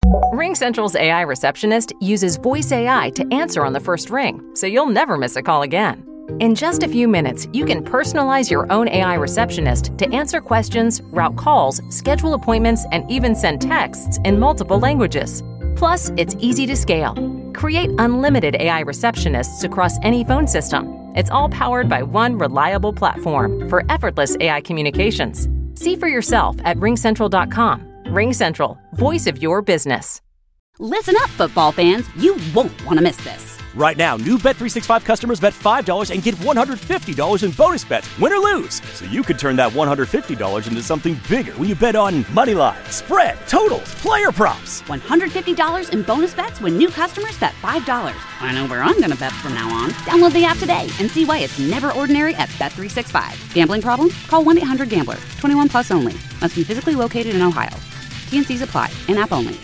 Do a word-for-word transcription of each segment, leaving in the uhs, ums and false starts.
RingCentral's A I receptionist uses voice A I to answer on the first ring, so you'll never miss a call again. In just a few minutes, you can personalize your own A I receptionist to answer questions, route calls, schedule appointments, and even send texts in multiple languages. Plus, it's easy to scale. Create unlimited A I receptionists across any phone system. It's all powered by one reliable platform for effortless A I communications. See for yourself at ring central dot com. RingCentral, voice of your business. Listen up, football fans. You won't want to miss this. Right now, new Bet three sixty-five customers bet five dollars and get one hundred fifty dollars in bonus bets, win or lose. So you could turn that one hundred fifty dollars into something bigger when you bet on money line, spread, totals, player props. one hundred fifty dollars in bonus bets when new customers bet five dollars. I know where I'm going to bet from now on. Download the app today and see why it's never ordinary at Bet three sixty-five. Gambling problem? Call one eight hundred gambler. twenty-one plus only. Must be physically located in Ohio. T and C's apply. In-app only.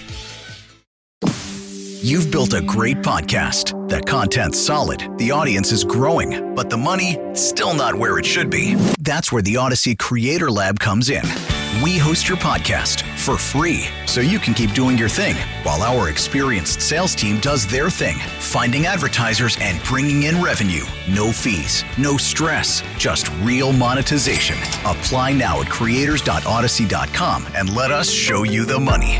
You've built a great podcast. That content's solid, the audience is growing, but the money, still not where it should be. That's where the Odyssey Creator Lab comes in. We host your podcast for free, so you can keep doing your thing, while our experienced sales team does their thing, finding advertisers and bringing in revenue. No fees, no stress, just real monetization. Apply now at creators dot odyssey dot com and let us show you the money.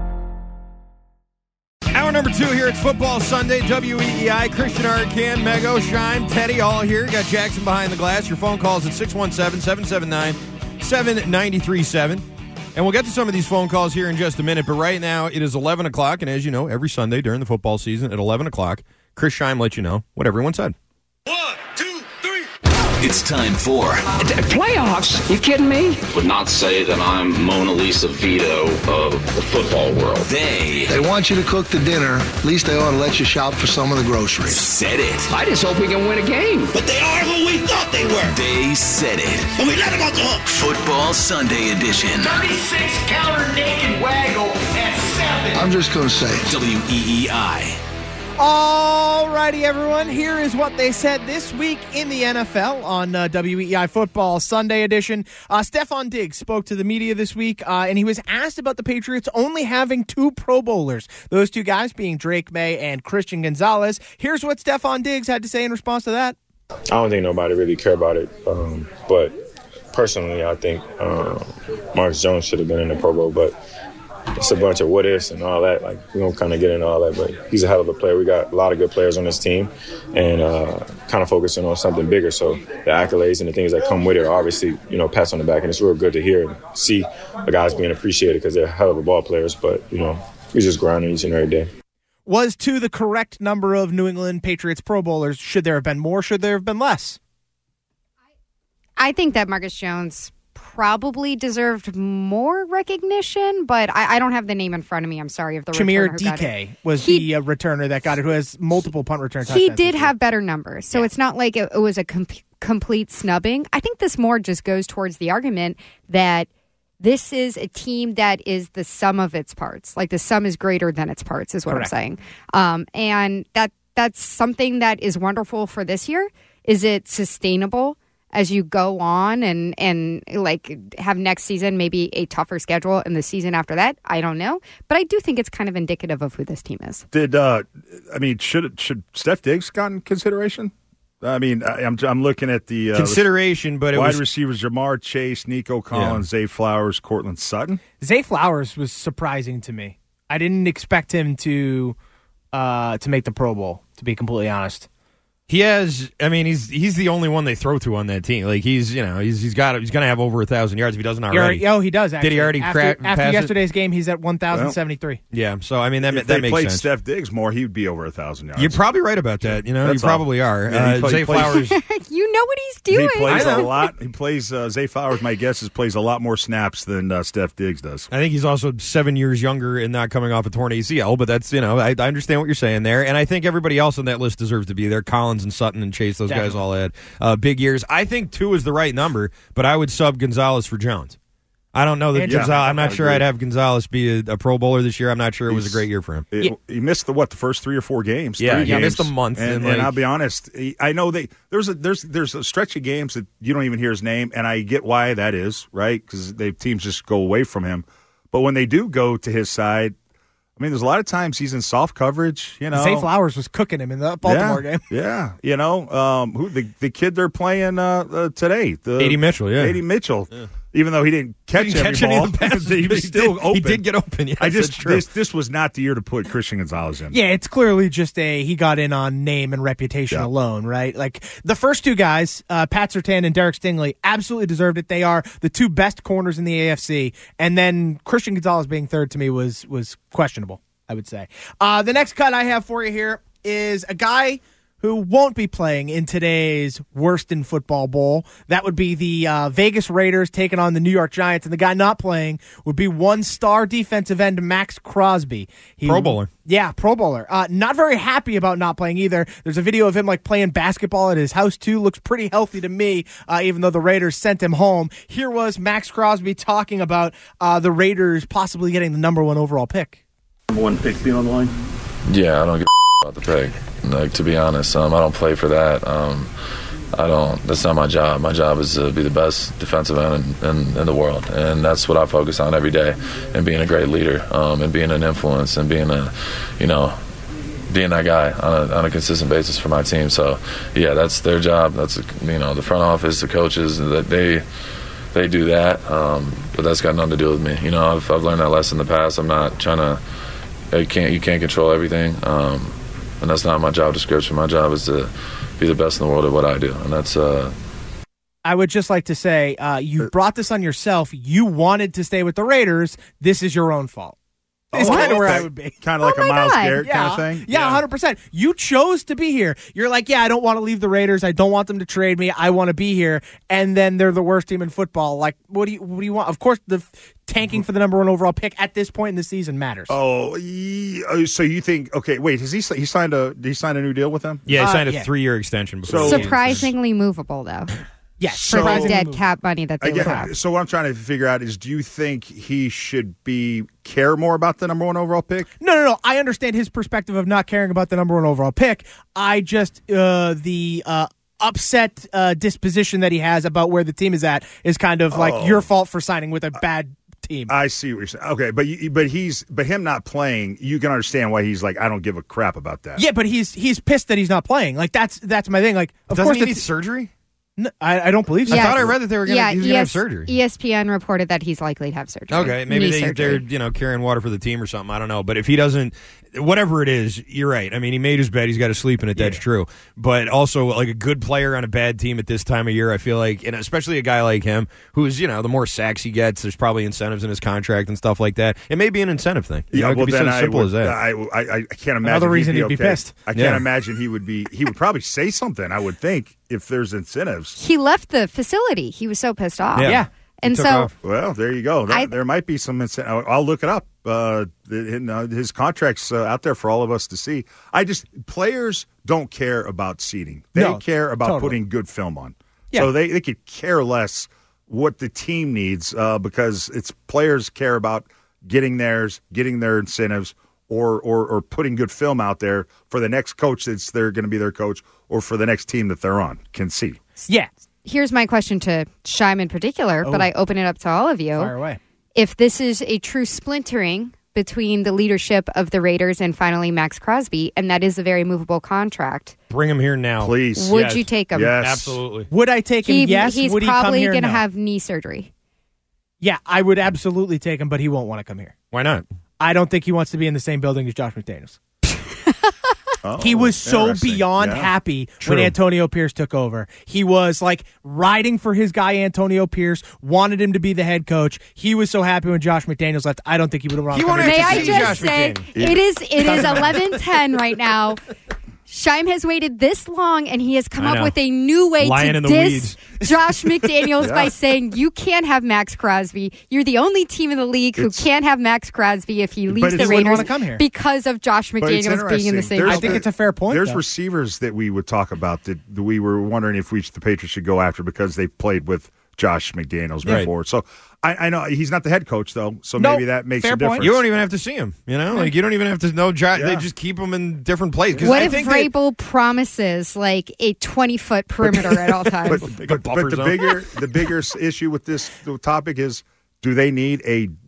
Hour number two here. It's Football Sunday. W E E I, Christian Arcand, Mego, Shime, Teddy, all here. You got Jackson behind the glass. Your phone calls at six one seven, seven seven nine, seven nine three seven. And we'll get to some of these phone calls here in just a minute. But right now, it is eleven o'clock. And as you know, every Sunday during the football season at eleven o'clock, Chris Shime lets you know what everyone said. One, two, three. It's time for playoffs. You kidding me? Would not say that I'm Mona Lisa Vito of the football world. They They want you to cook the dinner. At least they ought to let you shop for some of the groceries. Said it. I just hope we can win a game. But they are who we thought they were. They said it. And we let them off the hook. Football Sunday edition. thirty-six counter naked waggle at seven. I'm just going to say it. W E E I. All righty, everyone. Here is what they said this week in the N F L on uh, W E E I Football Sunday edition. Uh, Stefon Diggs spoke to the media this week, uh, and he was asked about the Patriots only having two Pro Bowlers, those two guys being Drake May and Christian Gonzalez. Here's what Stefon Diggs had to say in response to that. I don't think nobody really cared about it, um, but personally, I think um, Marcus Jones should have been in the Pro Bowl, but it's a bunch of what ifs and all that. Like, we don't kind of get into all that, but he's a hell of a player. We got a lot of good players on this team and uh, kind of focusing on something bigger. So the accolades and the things that come with it are obviously, you know, pats on the back. And it's real good to hear and see the guys being appreciated because they're hell of a ball players. But, you know, we just grinding each and every day. Was two the correct number of New England Patriots Pro Bowlers? Should there have been more? Should there have been less? I think that Marcus Jones probably deserved more recognition, but I, I don't have the name in front of me. I'm sorry if the Chimere returner who got D K it. was he, the uh, returner that got it, who has multiple punt return touchdowns. He did have better numbers, so yeah. It's not like it, it was a com- complete snubbing. I think this more just goes towards the argument that this is a team that is the sum of its parts. Like the sum is greater than its parts is what Correct. I'm saying. Um, and that that's something that is wonderful for this year. Is it sustainable as you go on and, and like have next season maybe a tougher schedule and the season after that? I don't know. But I do think it's kind of indicative of who this team is. Did, uh, I mean, should should Steph Diggs gotten consideration? I mean, I, I'm I'm looking at the uh, consideration, but it wide was receivers: Jamar Chase, Nico Collins, yeah. Zay Flowers, Cortland Sutton. Zay Flowers was surprising to me. I didn't expect him to uh, to make the Pro Bowl. To be completely honest, he has. I mean, he's he's the only one they throw to on that team. Like he's you know he's he's got he's going to have over a thousand yards if he doesn't already. He already oh, he does. Actually. Did he already after, crack after pass yesterday's it? game? He's at one thousand seventy three. Well, yeah. So I mean that if that they makes played sense. Steph Diggs more, he would be over a thousand yards. You're probably right about that. You know, That's you probably all. are. Yeah, uh, play, Zay Flowers. You know what he's doing. He plays a lot. He plays. Uh, Zay Flowers, my guess is plays a lot more snaps than uh, Steph Diggs does. I think he's also seven years younger and not coming off a torn A C L. But that's you know I, I understand what you're saying there, and I think everybody else on that list deserves to be there. Collins and Sutton and Chase, those Definitely. guys all had uh, big years. I think two is the right number, but I would sub Gonzalez for Jones. I don't know that yeah, Gonzalez. I'm not I sure agree. I'd have Gonzalez be a, a Pro Bowler this year. I'm not sure it was He's, a great year for him. It, yeah. He missed the what the first three or four games. Yeah, three he games. missed a month. And, and, and like, I'll be honest, he, I know they there's a there's there's a stretch of games that you don't even hear his name, and I get why that is, right? Because they teams just go away from him. But when they do go to his side, I mean, there's a lot of times he's in soft coverage, you know. Zay Flowers was cooking him in the Baltimore yeah, game. Yeah, you know, um, who the the kid they're playing uh, uh, today. The, A D Mitchell, yeah. A D Mitchell. Yeah. Even though he didn't catch, he didn't every catch any ball, of the passes, he was he still did, open. He did get open, yes, I just, that's true. This, this was not the year to put Christian Gonzalez in. Yeah, it's clearly just a he got in on name and reputation yeah. alone, right? Like the first two guys, uh, Pat Surtain and Derek Stingley, absolutely deserved it. They are the two best corners in the A F C, and then Christian Gonzalez being third to me was was questionable, I would say. Uh, the next cut I have for you here is a guy who won't be playing in today's Worst in Football Bowl. That would be the uh, Vegas Raiders taking on the New York Giants, and the guy not playing would be one-star defensive end Max Crosby. He, Pro Bowler. Yeah, Pro Bowler. Uh, not very happy about not playing either. There's a video of him like playing basketball at his house, too. Looks pretty healthy to me, uh, even though the Raiders sent him home. Here was Max Crosby talking about uh, the Raiders possibly getting the number one overall pick. Number one pick being on the line? Yeah, I don't give a about the pick. Like, to be honest, um, I don't play for that. Um, I don't. That's not my job. My job is to be the best defensive end in, in, in the world, and that's what I focus on every day. And being a great leader, um, and being an influence, and being a, you know, being that guy on a, on a consistent basis for my team. So, yeah, that's their job. That's, you know, the front office, the coaches, that they they do that. Um, but that's got nothing to do with me. You know, I've I've learned that lesson in the past. I'm not trying to. You can't you can't control everything. Um, And that's not my job description. My job is to be the best in the world at what I do. And that's... Uh, I would just like to say, uh, you brought this on yourself. You wanted to stay with the Raiders. This is your own fault. It's oh, kind of where okay. I would be. Kind of like oh a Myles God. Garrett yeah. kind of thing? Yeah, yeah, one hundred percent. You chose to be here. You're like, yeah, I don't want to leave the Raiders. I don't want them to trade me. I want to be here. And then they're the worst team in football. Like, what do you what do you want? Of course, the tanking for the number one overall pick at this point in the season matters. Oh, yeah. So you think, okay, wait, has he he signed a did he sign a new deal with them? Yeah, he signed uh, a yeah. three-year extension. Before So- Surprisingly movable, though. Yes, For the surprisingly dead movable. cap money that they would Again, have. so what I'm trying to figure out is, do you think he should be care more about the number one overall pick? No, no, no. I understand his perspective of not caring about the number one overall pick. I just, uh, the uh, upset uh, disposition that he has about where the team is at is kind of like Oh. your fault for signing with a bad team. I see what you're saying. Okay, but you, but he's but him not playing, you can understand why he's like, I don't give a crap about that. Yeah, but he's he's pissed that he's not playing. Like that's that's my thing. Like, of Doesn't course, he the need t- surgery? No, I, I don't believe so. I Yes. thought I read that they were going yeah, to E have S- surgery. E S P N reported that he's likely to have surgery. Okay, maybe Knee they, surgery. they're you know carrying water for the team or something. I don't know, but if he doesn't, whatever it is, you're right. I mean, he made his bed; he's got to sleep in it. That's Yeah. true. But also, like a good player on a bad team at this time of year, I feel like, and especially a guy like him, who's you know the more sacks he gets, there's probably incentives in his contract and stuff like that. It may be an incentive thing. You know, it could be then something simple I would, as that. I, I, I can't imagine. Another reason he'd he'd be okay. pissed. I can't Yeah. imagine he would be. He would probably say something. I would think if there's incentives. He left the facility. He was so pissed off. Yeah. Yeah. And took so off. Well, there you go. That, I- there might be some incentive. I'll, I'll look it up. Uh, the, in, uh, his contract's uh, out there for all of us to see. I just players don't care about seating. They No, care about totally. putting good film on. Yeah. So they, they could care less what the team needs uh, because it's players care about getting theirs, getting their incentives, or or or putting good film out there for the next coach that's they're going to be their coach, or for the next team that they're on can see. Yeah. here's my question to Shime in particular, Oh. but I open it up to all of you. Fire away. If this is a true splintering between the leadership of the Raiders and finally Max Crosby, and that is a very movable contract, Bring him here now. Please. would Yes. you take him? Yes. Absolutely. Would I take him? He, yes. He's Would he come probably here? going to No. have knee surgery. Yeah, I would absolutely take him, but he won't want to come here. Why not? I don't think he wants to be in the same building as Josh McDaniels. Oh, He was so interesting. beyond Yeah. happy True. when Antonio Pierce took over. He was like riding for his guy Antonio Pierce, wanted him to be the head coach. He was so happy when Josh McDaniels left. I don't think he would have run. He wanted May to I see just Josh say, McDaniels. it is it is eleven ten right now. Shime has waited this long, and he has come I up know. with a new way Lying to in the diss weeds. Josh McDaniels Yeah. by saying you can't have Max Crosby. You're the only team in the league who It's- can't have Max Crosby if he But leaves it's- the He wouldn't Raiders wanna come here. because of Josh But it's McDaniels being in the interesting. same There's I think building. it's a fair point. There's though. receivers that we would talk about that we were wondering if we the Patriots should go after because they've played with Josh McDaniels Right. before. So I, I know he's not the head coach though, so No, maybe that makes fair a point. difference. You don't even have to see him. You know, like you don't even have to know. Jo- They Yeah. just keep him in different places. 'Cause What I if think they- Vrabel promises like a twenty foot perimeter at all times? but, Like a but, buffer but the zone. bigger the bigger s- issue with this topic is, do they need a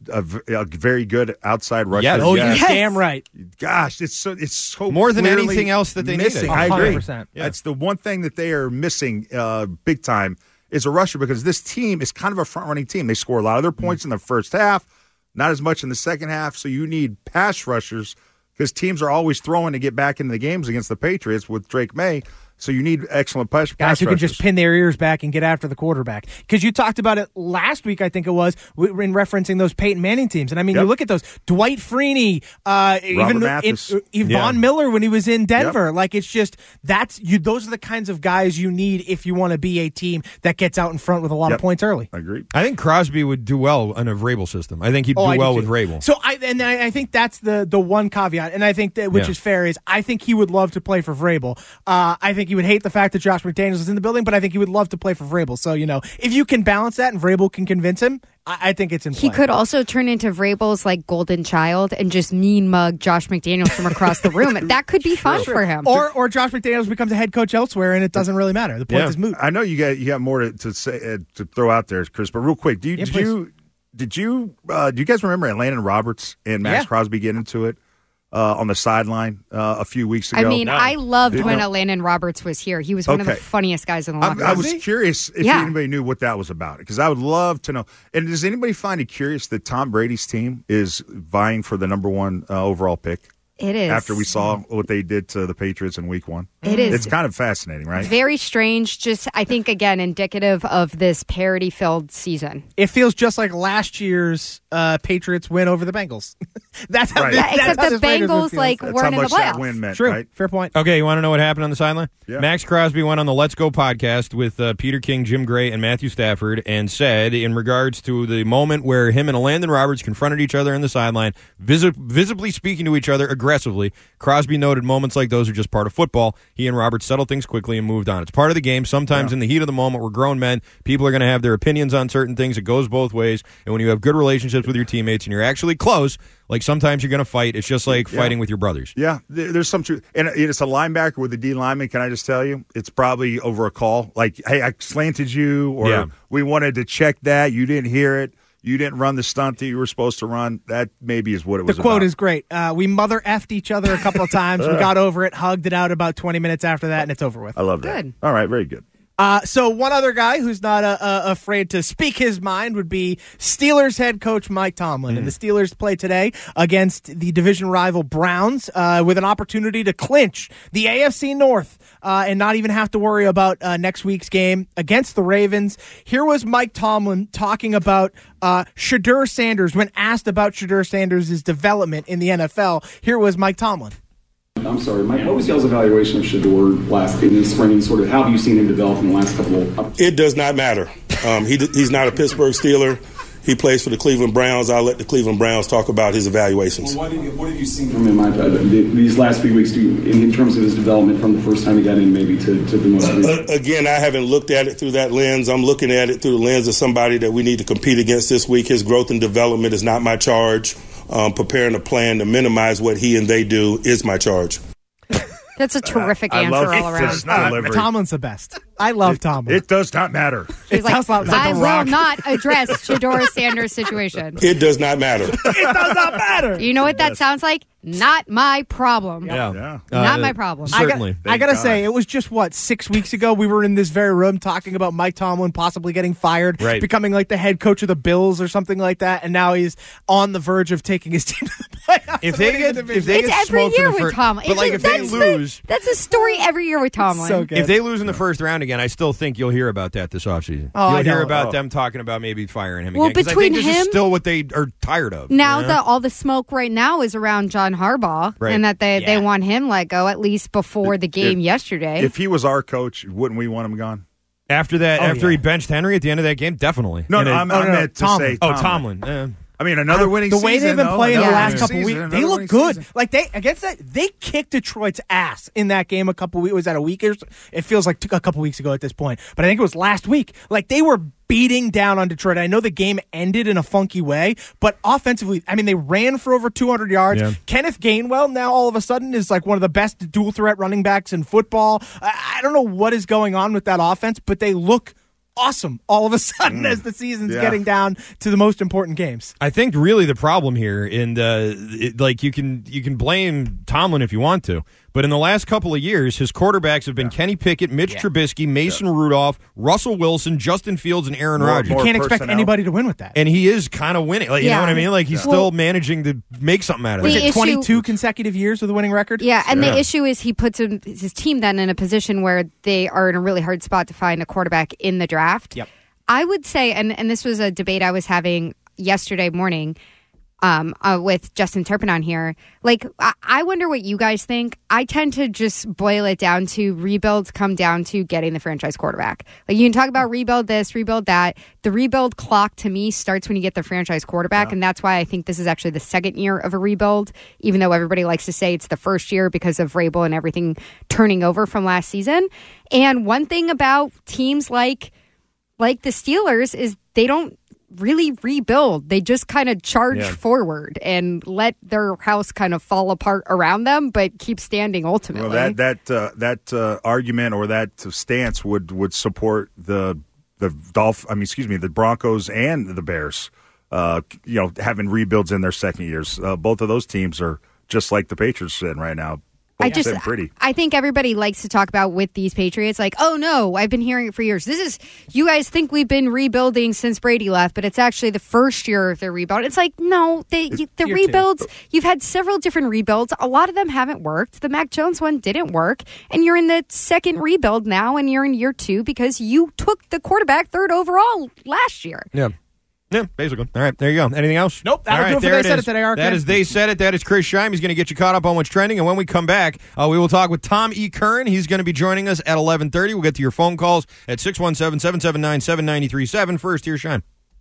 a, a very good outside rusher. Yes. Oh, Yes. you're damn right. Gosh, it's so it's so More than clearly anything else that they missing. needed. I agree. one hundred percent. Yeah. That's the one thing that they are missing uh, big time is a rusher because this team is kind of a front-running team. They score a lot of their points in the first half, not as much in the second half, so you need pass rushers because teams are always throwing to get back into the games against the Patriots with Drake May. So you need excellent pass, Guys pass who can rushers. just pin their ears back and get after the quarterback. Because you talked about it last week, I think it was, in referencing those Peyton Manning teams. And I mean, Yep. you look at those. Dwight Freeney, uh, even Mathis. in, Yvonne Yeah. Miller when he was in Denver. Yep. Like, it's just, that's you. Those are the kinds of guys you need if you want to be a team that gets out in front with a lot Yep. of points early. I agree. I think Crosby would do well in a Vrabel system. I think he'd Oh, do I well do with too. Vrabel. So I and I, I think that's the the one caveat, and I think that which Yeah. is fair is I think he would love to play for Vrabel. Uh, I think he would hate the fact that Josh McDaniels is in the building, but I think he would love to play for Vrabel. So you know, if you can balance that and Vrabel can convince him, I, I think it's in play. He could also turn into Vrabel's like golden child and just mean mug Josh McDaniels from across the room. That could be fun for him. Or or Josh McDaniels becomes a head coach elsewhere, and it doesn't really matter. The point Yeah. is moot. I know you got you got more to, to say uh, to throw out there, Chris. But real quick, do you, Yeah, did please. you did you uh, do you guys remember Landon Roberts and Max Yeah. Crosby getting into it uh, on the sideline uh, a few weeks ago? I mean, I loved Did when you? Landon Roberts was here. He was one of Okay. the funniest guys in the I, locker I room. was curious if Yeah. anybody knew what that was about because I would love to know. And does anybody find it curious that Tom Brady's team is vying for the number one uh, overall pick? It is. After we saw what they did to the Patriots in week one. It is. It's kind of fascinating, right? Very strange. Just, I think, again, indicative of this parity-filled season. It feels just like last year's uh, Patriots win over the Bengals. That's how. Right. This, Yeah, except that's how the this Raiders would Bengals, feel. like, That's weren't how in the much that playoffs. win meant, True. right? Fair point. Okay, you want to know what happened on the sideline? Yeah. Max Crosby went on the Let's Go podcast with uh, Peter King, Jim Gray, and Matthew Stafford and said, in regards to the moment where him and Landon Roberts confronted each other in the sideline, visi- visibly speaking to each other aggressively, Crosby noted moments like those are just part of football. He and Roberts settled things quickly and moved on. It's part of the game. Sometimes Yeah. in the heat of the moment, we're grown men. People are going to have their opinions on certain things. It goes both ways. And when you have good relationships with your teammates and you're actually close, like sometimes you're going to fight. It's just like Yeah. fighting with your brothers. Yeah, there- there's some truth. And it's a linebacker with a D lineman. Can I just tell you? It's probably over a call. Like, hey, I slanted you, or Yeah. we wanted to check that. You didn't hear it. You didn't run the stunt that you were supposed to run. That maybe is what it The was quote about. is great. Uh, we mother effed each other a couple of times. We got over it, hugged it out about twenty minutes after that, and it's over with. I love that. Good. All right, very good. Uh, so one other guy who's not uh, uh, afraid to speak his mind would be Steelers head coach Mike Tomlin. Mm. And the Steelers play today against the division rival Browns uh, with an opportunity to clinch the A F C North uh, and not even have to worry about uh, next week's game against the Ravens. Here was Mike Tomlin talking about uh, Shedeur Sanders when asked about Shedeur Sanders' development in the N F L. Here was Mike Tomlin. I'm sorry, Mike, what was y'all's evaluation of Shedeur last in the spring, and sort of how have you seen him develop in the last couple of... It does not matter. Um, he he's not a Pittsburgh Steeler. He plays for the Cleveland Browns. I'll let the Cleveland Browns talk about his evaluations. Well, what, have you, what have you seen from him Mike, uh, these last few weeks do you, in, in terms of his development from the first time he got in maybe to, to the most recent? Uh, again, I haven't looked at it through that lens. I'm looking at it through the lens of somebody that we need to compete against this week. His growth and development is not my charge. Um, preparing a plan to minimize what he and they do is my charge. That's a terrific I answer love all around. this delivery. Tomlin's the best. I love Tomlin. It does not matter. He's It like, sounds like I The will Rock." not address Shedeur Sanders' situation. It does not matter. It does not matter. You know what that sounds like? Not my problem. Yeah. Yeah. Not Uh, my problem. Certainly. I, got, I Thank gotta God. say, it was just what six weeks ago we were in this very room talking about Mike Tomlin possibly getting fired, Right. becoming like the head coach of the Bills or something like that, and now he's on the verge of taking his team to the playoffs. If they winning get- the if division. they It's get every smoked in year the with fir- Tomlin. but, like, It's- if they that's the- lose- that's a story every year with Tomlin. so good. If they lose in the first round again, I still think you'll hear about that this offseason. Oh, you'll I hear know. about Oh. them talking about maybe firing him Well, again. 'Cause between I think this is him- still what they are tired of. Now you know? that all the smoke right now is around John Harbaugh, Right. and that they, Yeah. they want him let go at least before the game If- yesterday. If he was our coach, wouldn't we want him gone? after that, Oh, after yeah. he benched Henry at the end of that game, definitely. No, And no, it- I'm, oh, I no, no, meant to Tomlin. say oh, Tomlin. Tomlin. Eh. I mean, another winning the season. way they've been though, playing the another last winning couple season, weeks, another they look winning good. season. Like they against that, they kicked Detroit's ass in that game a couple weeks. Was that a week or so? It feels like a couple weeks ago at this point, but I think it was last week. Like they were beating down on Detroit. I know the game ended in a funky way, but offensively, I mean, they ran for over two hundred yards. Yeah. Kenneth Gainwell now all of a sudden is like one of the best dual threat running backs in football. I, I don't know what is going on with that offense, but they look awesome all of a sudden mm. as the season's yeah. getting down to the most important games. I think really the problem here, and uh, it, like you can you can blame Tomlin if you want to, but in the last couple of years, his quarterbacks have been yeah. Kenny Pickett, Mitch yeah. Trubisky, Mason yeah. Rudolph, Russell Wilson, Justin Fields, and Aaron Rodgers. You can't expect anybody to win with that. And he is kind of winning. Like, you yeah. know what I mean? Like he's yeah. still well, managing to make something out of it. Was it twenty-two consecutive years with a winning record? Yeah, and yeah. the issue is he puts him, his team then in a position where they are in a really hard spot to find a quarterback in the draft. Yep. I would say, and, and this was a debate I was having yesterday morning um, uh, with Justin Turpin on here. Like, I, I wonder what you guys think. I tend to just boil it down to rebuilds come down to getting the franchise quarterback. Like, you can talk about rebuild this, rebuild that. The rebuild clock, to me, starts when you get the franchise quarterback, yeah. and that's why I think this is actually the second year of a rebuild, even though everybody likes to say it's the first year because of Vrabel and everything turning over from last season. And one thing about teams like like the Steelers is they don't really rebuild. They just kind of charge yeah. forward and let their house kind of fall apart around them, but keep standing ultimately. Well, that that uh, that uh, argument or that stance would, would support the the Dolph. I mean, excuse me, the Broncos and the Bears. Uh, you know, having rebuilds in their second years. Uh, both of those teams are just like the Patriots in right now. I just, pretty. I think everybody likes to talk about with these Patriots, like, oh no, I've been hearing it for years. This is, you guys think we've been rebuilding since Brady left, but it's actually the first year of their rebuild. It's like, no, they, the rebuilds, two. You've had several different rebuilds. A lot of them haven't worked. The Mac Jones one didn't work, and you're in the second rebuild now, and you're in year two because you took the quarterback third overall last year. Yeah. Yeah, basically. All right, there you go. Anything else? Nope. That'll All right, do it for They Said It today, Arkin. That is They Said It. That is Chris Scheim. He's going to get you caught up on what's trending. And when we come back, uh, we will talk with Tom E. Curran. He's going to be joining us at eleven thirty. We'll get to your phone calls at six one seven, seven seven nine, seven nine three seven. First, here's Scheim.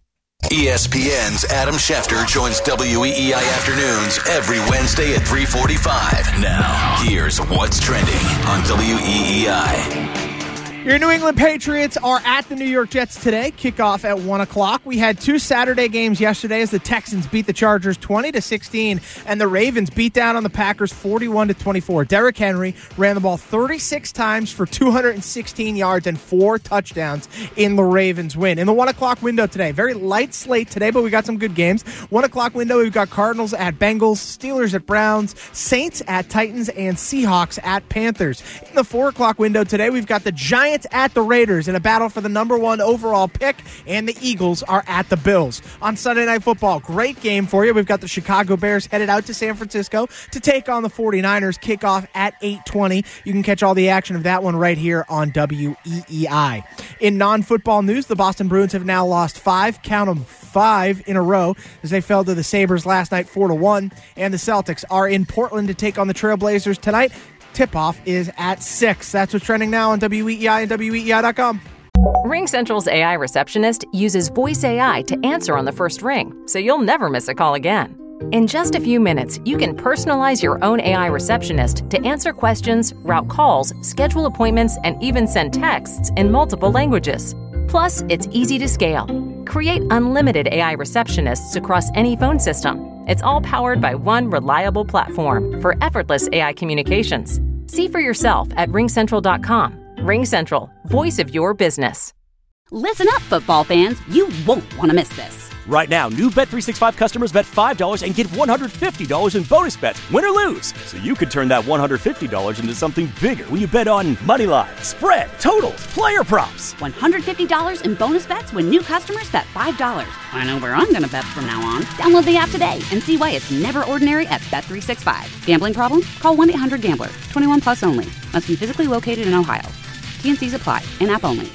E S P N's Adam Schefter joins W E E I Afternoons every Wednesday at three forty-five. Now, here's what's trending on W E E I. Your New England Patriots are at the New York Jets today. Kickoff at one o'clock. We had two Saturday games yesterday as the Texans beat the Chargers twenty to sixteen, and the Ravens beat down on the Packers forty-one to twenty-four. Derrick Henry ran the ball thirty-six times for two hundred sixteen yards and four touchdowns in the Ravens win. In the one o'clock window today, very light slate today, but we got some good games. one o'clock window, we've got Cardinals at Bengals, Steelers at Browns, Saints at Titans, and Seahawks at Panthers. In the four o'clock window today, we've got the Giants at the Raiders in a battle for the number one overall pick, and the Eagles are at the Bills. On Sunday Night Football, great game for you. We've got the Chicago Bears headed out to San Francisco to take on the forty-niners. Kickoff at eight twenty. You can catch all the action of that one right here on W E E I. In non-football news, the Boston Bruins have now lost five, count them, five in a row as they fell to the Sabres last night four to one, and the Celtics are in Portland to take on the Trailblazers tonight. Tip-off is at six. That's what's trending now on W E E I and W E E I dot com. RingCentral's A I receptionist uses voice A I to answer on the first ring, so you'll never miss a call again. In just a few minutes, you can personalize your own A I receptionist to answer questions, route calls, schedule appointments, and even send texts in multiple languages. Plus, it's easy to scale. Create unlimited A I receptionists across any phone system. It's all powered by one reliable platform for effortless A I communications. See for yourself at ring central dot com. RingCentral, voice of your business. Listen up, football fans. You won't want to miss this. Right now, new Bet three sixty-five customers bet five dollars and get one hundred fifty dollars in bonus bets, win or lose. So you could turn that one hundred fifty dollars into something bigger when you bet on money line, spread, totals, player props. one hundred fifty dollars in bonus bets when new customers bet five dollars. I know where I'm going to bet from now on. Download the app today and see why it's never ordinary at Bet three sixty-five. Gambling problem? Call one eight hundred gambler. twenty-one plus only. Must be physically located in Ohio. T and C's apply. In-app only.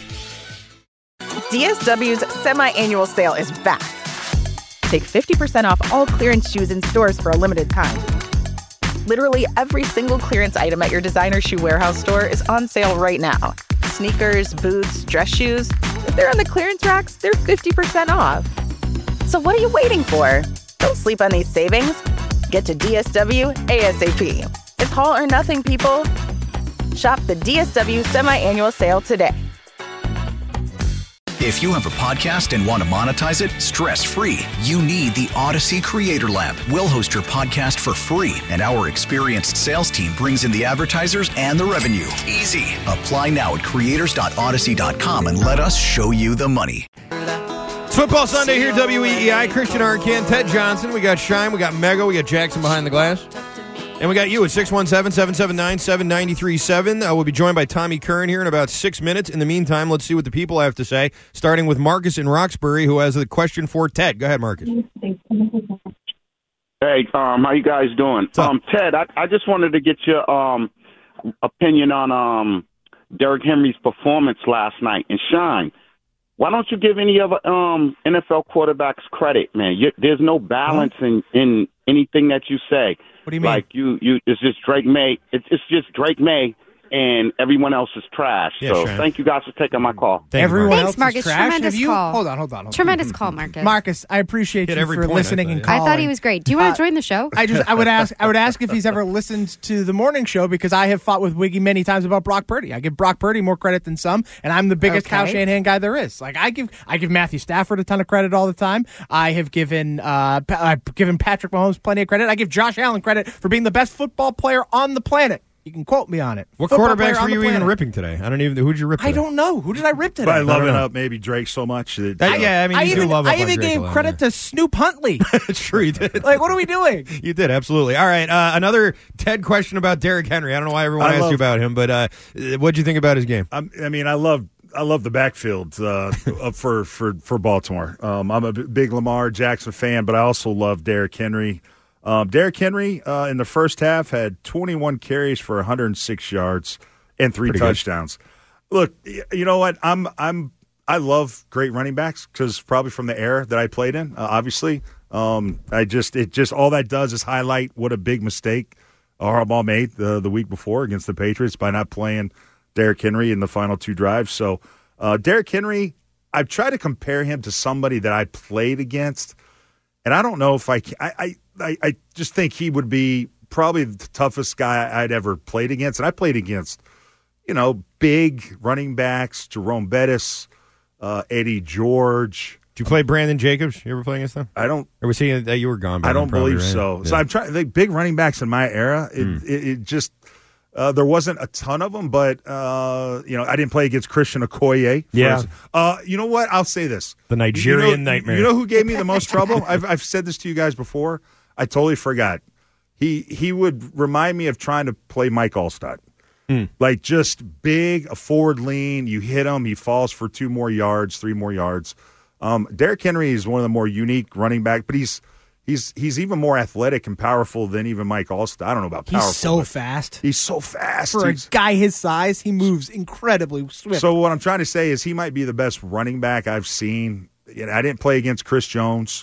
D S W's semi-annual sale is back. Take fifty percent off all clearance shoes in stores for a limited time. Literally every single clearance item at your designer shoe warehouse store is on sale right now. Sneakers, boots, dress shoes. If they're on the clearance racks, they're fifty percent off. So what are you waiting for? Don't sleep on these savings. Get to D S W ASAP. It's haul or nothing, people. Shop the D S W semi-annual sale today. If you have a podcast and want to monetize it stress-free, you need the Odyssey Creator Lab. We'll host your podcast for free, and our experienced sales team brings in the advertisers and the revenue. Easy. Apply now at creators dot odyssey dot com and let us show you the money. It's Football Sunday here, W E E I. Christian Arcand, Ted Johnson. We got Shine, we got Mego, we got Jackson behind the glass. And we got you at six one seven, seven seven nine, seven nine three seven. Uh, we'll be joined by Tommy Kern here in about six minutes. In the meantime, let's see what the people have to say, starting with Marcus in Roxbury, who has a question for Ted. Go ahead, Marcus. Hey, um, how you guys doing? Um, Ted, I, I just wanted to get your um, opinion on um, Derrick Henry's performance last night. And Shine, why don't you give any other um, N F L quarterbacks credit, man? You, there's no balance in, in anything that you say. What do you mean? Like you, you, it's just Drake May. It's, it's just Drake May, and everyone else is trash. Yeah, so sure. thank you guys for taking my call. Thank everyone Thanks, else Marcus. is trash. Tremendous Have you, call. Hold on, hold on. Hold on. Tremendous call, Marcus. Marcus, I appreciate Hit you every for point, listening I and thought, yeah. calling. I thought he was great. Do you want Uh, to join the show? I just, I would ask, I would ask if he's ever listened to the morning show because I have fought with Wiggy many times about Brock Purdy. I give Brock Purdy more credit than some, and I'm the biggest Okay. Kyle Shanahan guy there is. Like I give, I give Matthew Stafford a ton of credit all the time. I have given, uh, pa- I've given Patrick Mahomes plenty of credit. I give Josh Allen credit for being the best football player on the planet. You can quote me on it. What Football quarterbacks player on were the you even planet. ripping today? I don't even. Who'd you rip today? I don't know. Who did I rip today? By loving know. up maybe Drake so much. That, That- yeah, I mean, you even, do love I up on even Drake a gave lot, credit to Snoop Huntley. It's true, you did. Like, what are we doing? You did, absolutely. All right, uh, another Ted question about Derrick Henry. I don't know why everyone I asked love- you about him, but uh, what'd you think about his game? I'm, I mean, I love I love the backfield uh, for for for Baltimore. Um, I'm a b- big Lamar Jackson fan, but I also love Derrick Henry. Um, Derrick Henry uh, in the first half had twenty-one carries for one hundred six yards and three Pretty good. touchdowns. Look, y- you know what? I'm I'm I love great running backs because probably from the era that I played in. Uh, obviously, um, I just it just all that does is highlight what a big mistake Harbaugh made the the week before against the Patriots by not playing Derrick Henry in the final two drives. So uh, Derrick Henry, I've tried to compare him to somebody that I played against, and I don't know if I can, I, I I just think he would be probably the toughest guy I'd ever played against, and I played against, you know, big running backs, Jerome Bettis, uh, Eddie George. Did you play Brandon Jacobs? You ever play against him? I don't. Or was he? Uh, you were gone. by I then, don't probably, believe right? so. Yeah. So I'm trying. The big running backs in my era, it, Mm. it, it just uh, there wasn't a ton of them, but uh, you know, I didn't play against Christian Okoye. for Yeah. instance. Uh, you know what? I'll say this: The Nigerian you know, nightmare. You know who gave me the most trouble? I've I've said this to you guys before. I totally forgot. He he would remind me of trying to play Mike Allstott. Mm. Like just big, a forward lean. You hit him, he falls for two more yards, three more yards. Um, Derrick Henry is one of the more unique running back, but he's he's he's even more athletic and powerful than even Mike Allstott. I don't know about powerful. He's so but fast. He's so fast. For a He's- guy his size, he moves incredibly swift. so what I'm trying to say is he might be the best running back I've seen. You know, I didn't play against Chris Jones,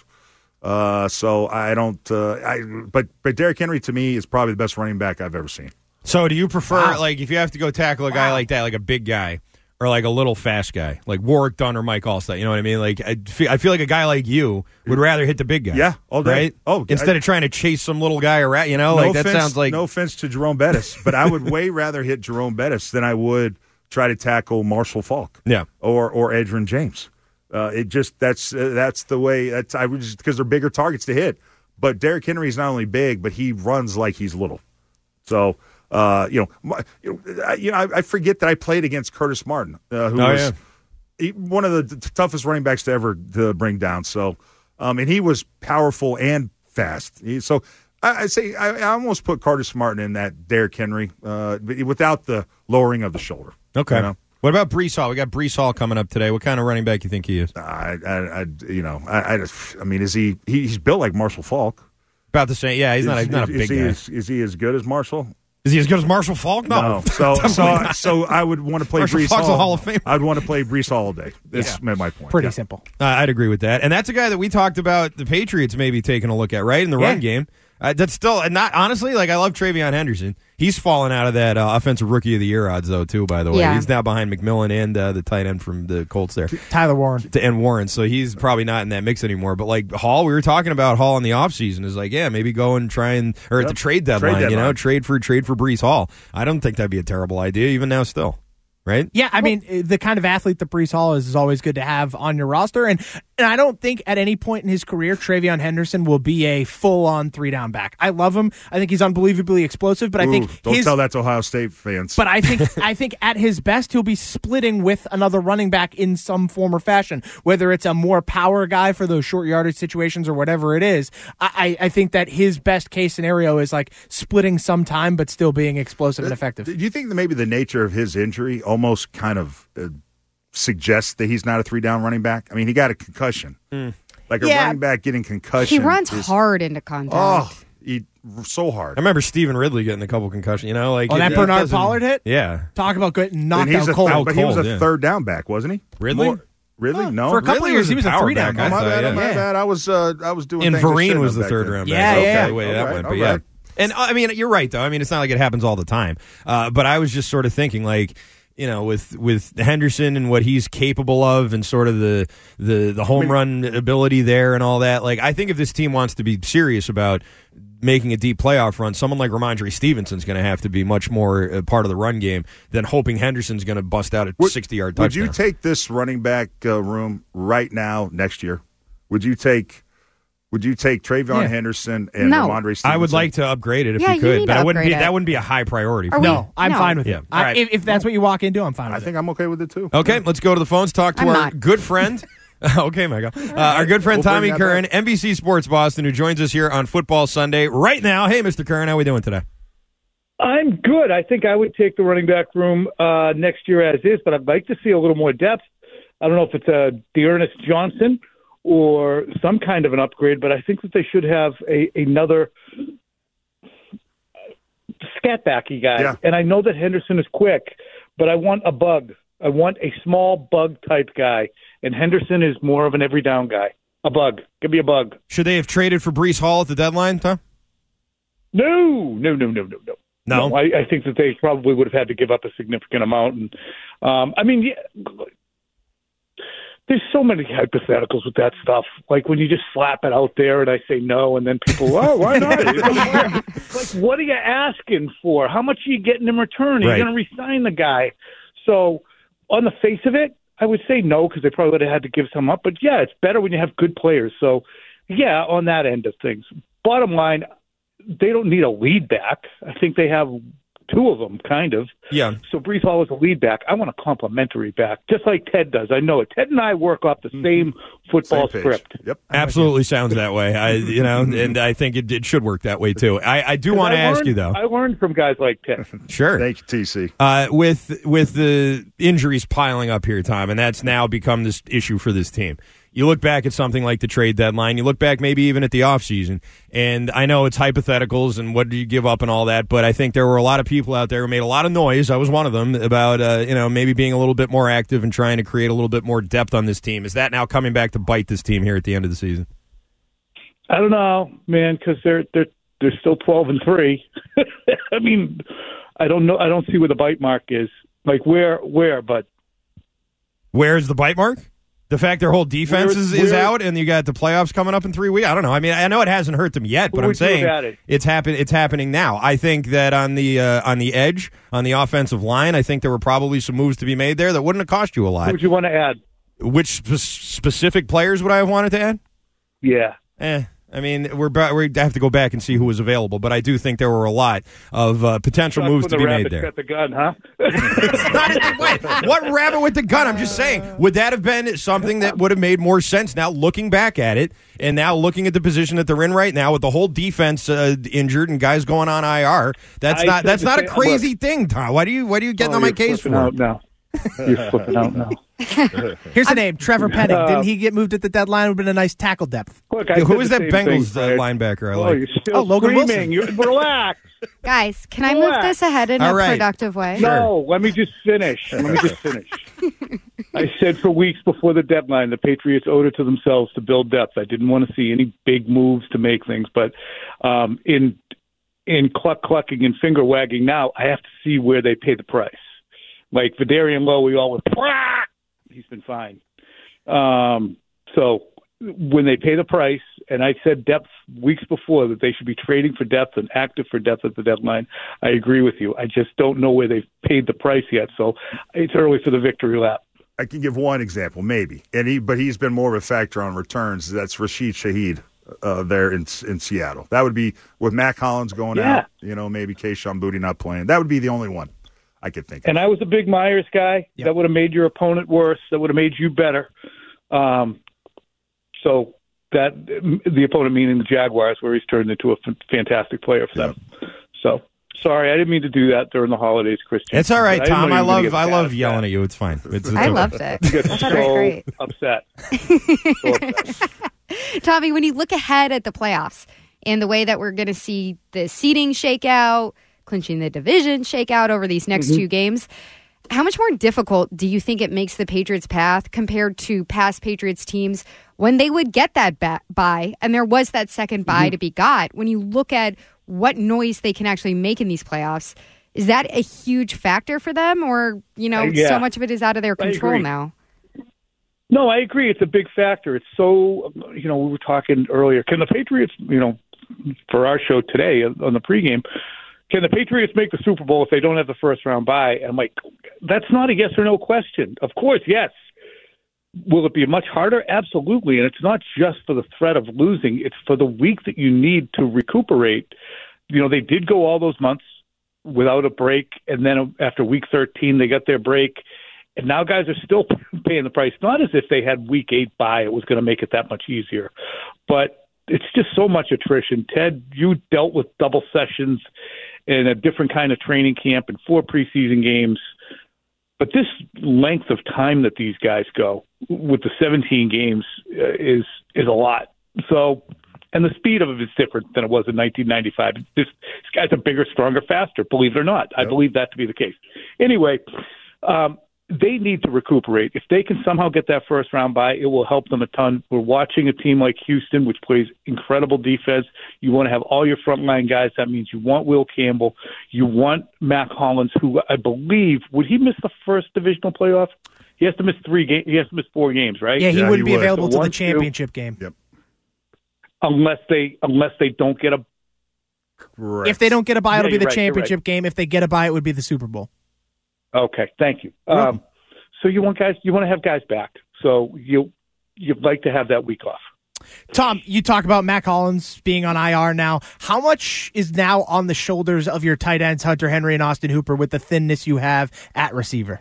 uh, so I don't. Uh, I but but Derrick Henry to me is probably the best running back I've ever seen. So do you prefer, Wow. like, if you have to go tackle a guy like that, like a big guy, or like a little fast guy, like Warwick Dunn or Mike Allstott, you know what I mean? Like, I feel, I feel like a guy like you would rather hit the big guy. Yeah, all day. Right? Oh, Instead I- of trying to chase some little guy around, you know? No like, that offense- sounds like. no offense to Jerome Bettis, but I would way rather hit Jerome Bettis than I would try to tackle Marshall Faulk. Yeah. or or Edgerrin James. Uh, it just that's uh, that's the way. That's I would just because they're bigger targets to hit. But Derrick Henry is not only big, but he runs like he's little. So. Uh, you know, my, you know, I, you know, I, I forget that I played against Curtis Martin, uh, who Oh, was yeah. he, one of the t- toughest running backs to ever to bring down. So, um, and he was powerful and fast. He, so, I, I say I, I almost put Curtis Martin in that Derrick Henry, uh, but without the lowering of the shoulder. Okay. You know? What about Brees Hall? We got Brees Hall coming up today. What kind of running back you think he is? I, I, I you know, I, I, just, I mean, is he, he? He's built like Marshall Faulk. About the same. Yeah, he's not. A, Is- not a is big he guy. As, is he as good as Marshall? Is he as good as Marshall Faulk? No. No. So, so, so I would want to play Marshall Brees Faulk's Hall. a Hall of Famer. I'd want to play Brees Hall all day. That's Yeah. my point. Pretty Yeah. simple. Uh, I'd agree with that. And that's a guy that we talked about the Patriots maybe taking a look at, right, in the Yeah. run game. Uh, that's still and not honestly. Like I love Travion Henderson. He's fallen out of that uh, offensive rookie of the year odds though too. By the way, Yeah. he's now behind McMillan and uh, the tight end from the Colts there, Tyler Warren. and Warren. So he's probably not in that mix anymore. But like Hall, we were talking about Hall in the offseason is like, yeah, maybe go and try and or at Yep. the trade Trade deadline, you know, deadline. trade for trade for Brees Hall. I don't think that'd be a terrible idea even now still. right? Yeah, I mean, the kind of athlete that Breece Hall is is always good to have on your roster. And and I don't think at any point in his career, TreVeyon Henderson will be a full-on three-down back. I love him. I think he's unbelievably explosive, but Ooh, I think don't his, tell that to Ohio State fans. But I think I think at his best, he'll be splitting with another running back in some form or fashion, whether it's a more power guy for those short yardage situations or whatever it is. I, I think that his best case scenario is like splitting some time, but still being explosive and effective. Do you think that maybe the nature of his injury almost kind of uh, suggests that he's not a three-down running back? I mean, he got a concussion. Mm. Like a Yeah. running back getting concussion. He runs is, hard into contact. Oh, he so hard. I remember Stephen Ridley getting a couple concussions. You know, like Oh, it- that it Bernard doesn't- Pollard hit? Yeah, Talk about getting knocked And he's out a cold. third- but he was a cold, yeah. third down back, wasn't he? Ridley? More- Ridley? No. For a couple Ridley of years, was he a was a power three-down back, Oh, guy. my I bad, thought, my yeah. bad. I was, uh, I was doing and things I Vereen shouldn't was have the back third then. round Yeah, back. yeah. Okay, the way that All right, went, all but yeah. right. And I mean, you're right though. I mean, it's not like it happens all the time. Uh, but I was just sort of thinking, like, you know, with with Henderson and what he's capable of, and sort of the the the home run ability there and all that. Like, I think if this team wants to be serious about making a deep playoff run, someone like Ramondre Stevenson's going to have to be much more a part of the run game than hoping Henderson's going to bust out a sixty-yard touchdown. Would you take this running back uh, room right now next year? Would you take Would you take TreVeyon Yeah. Henderson and No. Ramondre Stevenson? I would like to upgrade it if Yeah, you you could, need but to I wouldn't be. upgrade it. That wouldn't be a high priority. Are For we- me. No, I'm No. fine with it. Yeah. I, All right. if, if that's what you walk into, I'm fine I with think I'm okay with it too. Okay, let's go to the phones. Talk to I'm our not. good friend. Okay, Michael. Uh, our good friend We'll Tommy bring that Curran, back. N B C Sports Boston, who joins us here on Football Sunday right now. Hey, Mister Curran, how we doing today? I'm good. I think I would take the running back room uh, next year as is, but I'd like to see a little more depth. I don't know if it's a Dearness Johnson or some kind of an upgrade, but I think that they should have a, another scat-backy guy. Yeah. And I know that Henderson is quick, but I want a bug. I want a small bug-type guy, and Henderson is more of an every-down guy. A bug. Give me a bug. Should they have traded for Breece Hall at the deadline, Tom? No, no, no, no, no, no. No? I, I think that they probably would have had to give up a significant amount. And um, I mean, yeah, there's so many hypotheticals with that stuff. Like when you just slap it out there, and I say no, and then people, oh, why not? Like, what are you asking for? How much are you getting in return? Are Right. you going to resign the guy? So, on the face of it, I would say no because they probably would have had to give some up. But yeah, it's better when you have good players. So, yeah, on that end of things. Bottom line, they don't need a lead back. I think they have two of them, kind of. Yeah. So Breece Hall is a lead back. I want a complimentary back, just like Ted does. I know it. Ted and I work off the same football Same page. script. Yep. Absolutely sounds that way. I, you know, and I think it, it should work that way too. I, I do 'Cause want to I ask learned- you though. I learned from guys like Ted. Sure. Thank you, T C. Uh, with with the injuries piling up here, Tom, and that's now become this issue for this team. You look back at something like the trade deadline. You look back maybe even at the offseason. And I know it's hypotheticals and what do you give up and all that, but I think there were a lot of people out there who made a lot of noise. I was one of them about, uh, you know, maybe being a little bit more active and trying to create a little bit more depth on this team. Is that now coming back to bite this team here at the end of the season? I don't know, man, because they're they're they're still twelve and three. I mean, I don't know. I don't see where the bite mark is. Like where where, but Where's the bite mark? The fact their whole defense Where- is, is where- out and you got the playoffs coming up in three weeks. I don't know. I mean, I know it hasn't hurt them yet, but Who I'm would you have saying added? it's happen. It's happening now. I think that on the uh, on the edge, on the offensive line, I think there were probably some moves to be made there that wouldn't have cost you a lot. who would you want to add? Which spe- specific players would I have wanted to add? Yeah. Eh. I mean, we're ba- we have to go back and see who was available, but I do think there were a lot of uh, potential That's moves when to the be made rabbits there. got the gun, huh? Wait, what rabbit with the gun? I'm just saying, would that have been something that would have made more sense now looking back at it and now looking at the position that they're in right now with the whole defense uh, injured and guys going on I R? That's I not said that's the not a same- crazy thing, Tom. Why do you why do you getting Oh, on my you're case flipping for? out now. You're flipping out now. Here's the name, Trevor Penning. Uh, Didn't he get moved at the deadline? Would have been a nice tackle depth. Look, I Who said is the that same Bengals thing, uh, Fred. linebacker I Oh, like? you're still Oh, Logan screaming. Wilson. You, relax. Guys, can I move Relax. this ahead in All a right. productive way? No, let me just finish. Let me just finish. I said for weeks before the deadline, the Patriots owed it to themselves to build depth. I didn't want to see any big moves to make things, but um, in in cluck clucking and finger wagging now, I have to see where they pay the price. Like Vidarian Lowe, we all went, "Quack!" He's been fine. Um, so when they pay the price, and I said depth weeks before that they should be trading for depth and active for depth at the deadline, I agree with you. I just don't know where they've paid the price yet, so it's early for the victory lap. I can give one example, maybe, and he, but he's been more of a factor on returns. That's Rashid Shaheed uh, there in in Seattle. That would be with Mac Hollins going Yeah. out, you know, maybe Keishon Boutte not playing. That would be the only one I could think of. And I was a big Myers guy. That would have made your opponent worse. That would have made you better. Um, so that the opponent meaning the Jaguars, where he's turned into a f- fantastic player for them. So sorry, I didn't mean to do that during the holidays, Christian. It's all right, But I Tom. didn't I know you were gonna love get I mad love at yelling that. at you. It's fine. It's, it's I okay. loved it. You get I thought it was so great. upset. So upset. Tommy, when you look ahead at the playoffs and the way that we're going to see the seeding shake out, clinching the division shake out over these next Mhm. two games, how much more difficult do you think it makes the Patriots' path compared to past Patriots teams when they would get that ba- bye and there was that second bye Mhm. to be got? When you look at what noise they can actually make in these playoffs, is that a huge factor for them, or you know, Uh, yeah. so much of it is out of their I control agree. now? No, I agree. It's a big factor. It's so, you know, we were talking earlier. Can the Patriots, you know, for our show today on the pregame, can the Patriots make the Super Bowl if they don't have the first round bye? And I'm like, that's not a yes or no question. Of course, yes. Will it be much harder? Absolutely. And it's not just for the threat of losing. It's for the week that you need to recuperate. You know, they did go all those months without a break. And then after week thirteen, they got their break. And now guys are still paying the price. Not as if they had week eight bye. It was going to make it that much easier. But it's just so much attrition. Ted, you dealt with double sessions in a different kind of training camp and four preseason games. But this length of time that these guys go with the seventeen games uh, is is a lot. So, and the speed of it is different than it was in nineteen ninety-five. This, this guy's are bigger, stronger, faster, believe it or not. I believe that to be the case. Anyway, um, they need to recuperate. If they can somehow get that first round bye, it will help them a ton. We're watching a team like Houston, which plays incredible defense. You want to have all your frontline guys. That means you want Will Campbell. You want Mac Hollins, who I believe, would he miss the first divisional playoff? He has to miss three games. He has to miss four games, right? Yeah, he wouldn't be available So to the one, two, championship game. Yep. Unless they unless they don't get a Correct. If they don't get a bye, Yeah, it'll be you're the right, you're championship right. game. If they get a bye, it would be the Super Bowl. Okay, thank you. Um, so you want guys, you want to have guys back. So you you'd like to have that week off. Tom, you talk about Mac Hollins being on I R now. How much is now on the shoulders of your tight ends, Hunter Henry and Austin Hooper, with the thinness you have at receiver?